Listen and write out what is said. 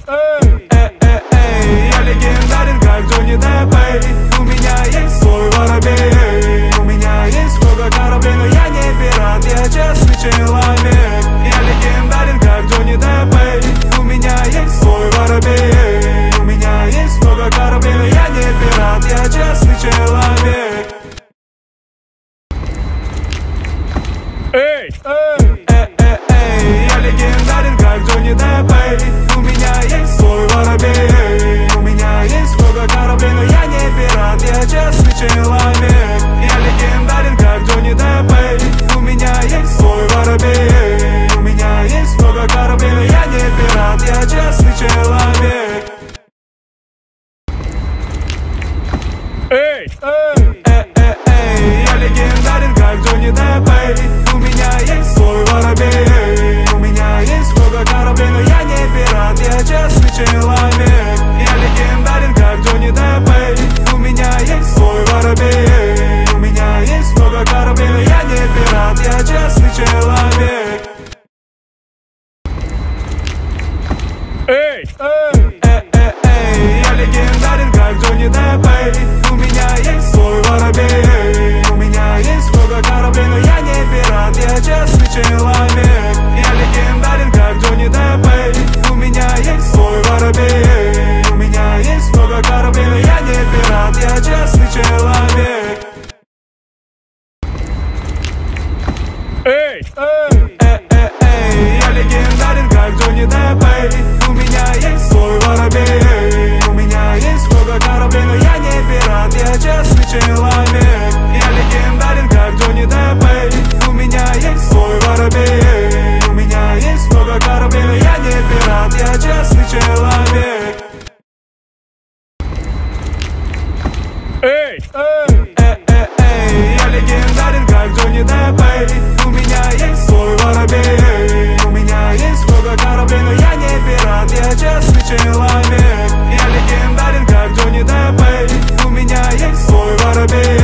Я легендарен, как Джонни Депп, у меня есть свой воробей. У меня есть много кораблей, но я не пират, я честный человек. Я легендарен, как Джонни Депп, у меня есть свой воробей. У меня есть много кораблей, но я не пират, я честный человек. Я легендарен, как Джонни Депп, у меня есть свой воробей. У меня есть много кораблей, но я не пират, я честный человек. Я легендарен, как Джонни Депп, у меня есть свой воробей. У меня есть много кораблей, но я не пират, я честный человек. Я легендарен, как Джонни Депп, у меня есть свой воробей. У меня есть много кораблей, но я не пират, я честный человек. Я легендарен, как Джонни Депп, у меня есть свой воробей. У меня есть много кораблей, но я не пират, я честный человек. Я легендарен, как Джонни Депп, у меня есть свой воробей. У меня есть много кораблей, но я не пират, я честный человек. Я легендарен, как Джонни Депп, у меня есть свой воробей. У меня есть много кораблей, но я не пират, я честный человек. Я легендарен, как Джонни Депп, у меня есть свой воробей. У меня есть много кораблей, но я не пират, я честный человек. Я легендарен, как Джонни Депп, у меня есть свой воробей. У меня есть много кораблей, но я не пират, я честный человек. Я легендарен, как Джонни Депп, у меня есть свой воробей. У меня есть много кораблей, но я не пират, я честный человек. Я легендарен, как Джонни Депп, у меня есть свой воробей.